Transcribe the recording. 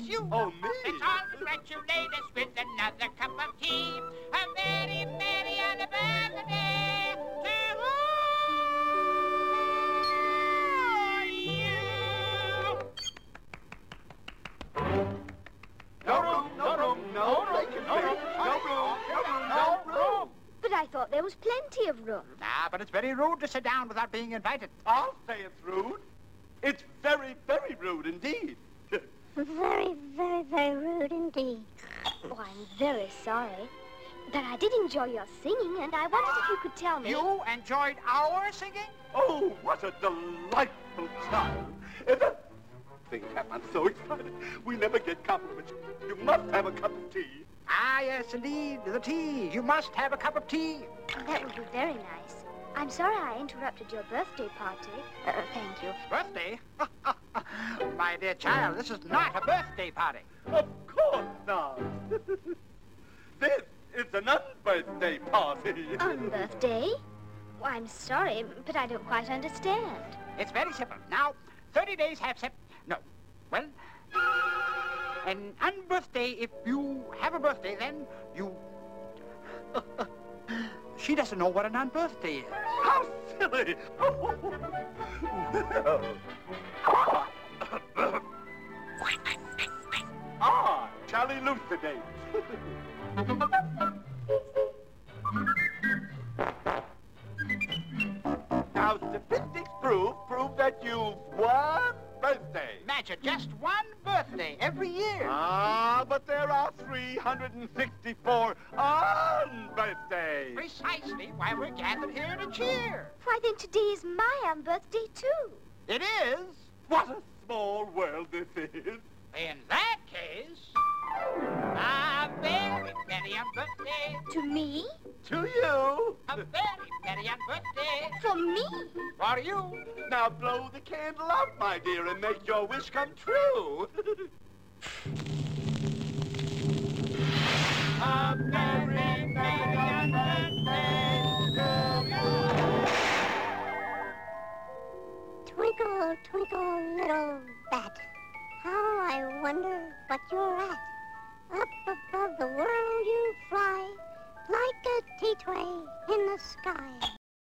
you. Oh, me? Let's all congratulate us with another cup of tea. A very merry anniversary to you. No room, no room, no bacon, no room, no room, no room. But I thought there was plenty of room. Ah, but it's very rude to sit down without being invited. I'll say it's rude. It's very, very rude indeed. Very, very, very rude indeed. Oh, I'm very sorry. But I did enjoy your singing, and I wondered if you could tell me... You enjoyed our singing? Oh, what a delightful time. Things happen. I'm so excited. We never get compliments. You must have a cup of tea. Ah, yes, indeed, the tea. You must have a cup of tea. That would be very nice. I'm sorry I interrupted your birthday party. Thank you. Birthday? My dear child, this is not a birthday party. Of course not. This is an unbirthday party. Birthday? Well, I'm sorry, but I don't quite understand. It's very simple. Now, 30 days have no. Well, an unbirthday, if you have a birthday, then you... She doesn't know what an unbirthday is. How silly. Charlie Lucidate. Now, statistics prove that you've one birthday. Imagine just one birthday every year. Ah, but there are 364 unbirthdays. Precisely why we're gathered here to cheer. Why, then today is my birthday, too. It is? What a small world this is. In that case, a very merry birthday. To me? To you. A very merry birthday. For me? For you. Now blow the candle out, my dear, and make your wish come true. A very merry birthday to you. Twinkle, twinkle, little bat, how I wonder what you're at. Up above the world you fly, like a tea tray in the sky.